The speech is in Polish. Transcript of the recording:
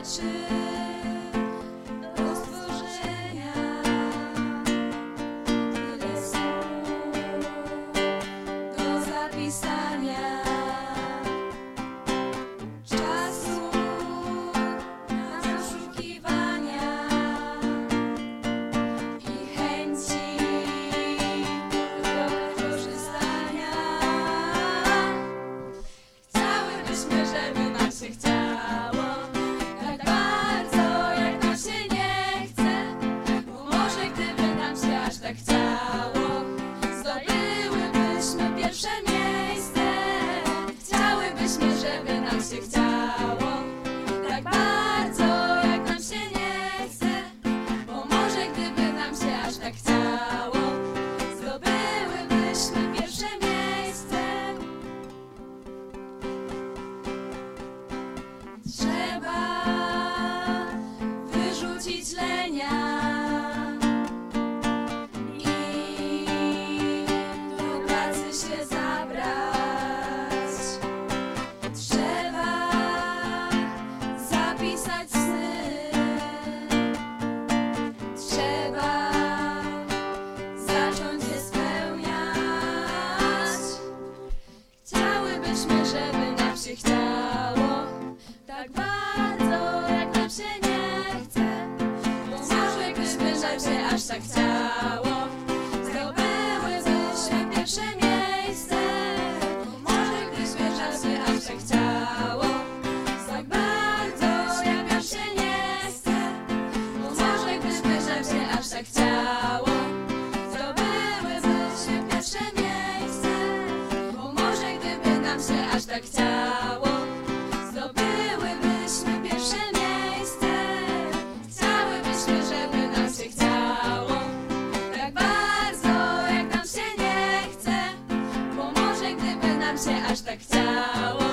rzeczy do stworzenia, tyle słów do zapisania, czasu na poszukiwania i chęci do korzystania. Chciałybyśmy, żeby nam się chciało tak bardzo, jak nam się nie chce, bo może gdyby nam się aż tak chciało, zdobyłybyśmy pierwsze miejsce. Chciałybyśmy, żeby nam się chciało tak bardzo, jak nam się nie chce, bo może gdyby nam się aż tak chciało, zdobyłybyśmy pierwsze miejsce. Trzeba wyrzucić lenia i do pracy się zabrać. Trzeba zapisać sny. Trzeba zacząć je spełniać. Chciałybyśmy, żeby nam się chciało tak bardzo, jak nam się nie chce, bo może gdyby nam się aż tak chciało, zdobyłybyśmy pierwsze miejsce. Bo może gdyby nam się aż tak chciało, tak bardzo, jak nam się nie chce, bo może gdyby nam się aż tak chciało, zdobyłybyśmy pierwsze miejsce. Bo może gdyby nam się aż tak chciało, zdobyłybyśmy pierwsze miejsce. Chciałybyśmy, żeby nam się chciało tak bardzo, jak nam się nie chce, bo może gdyby nam się aż tak chciało,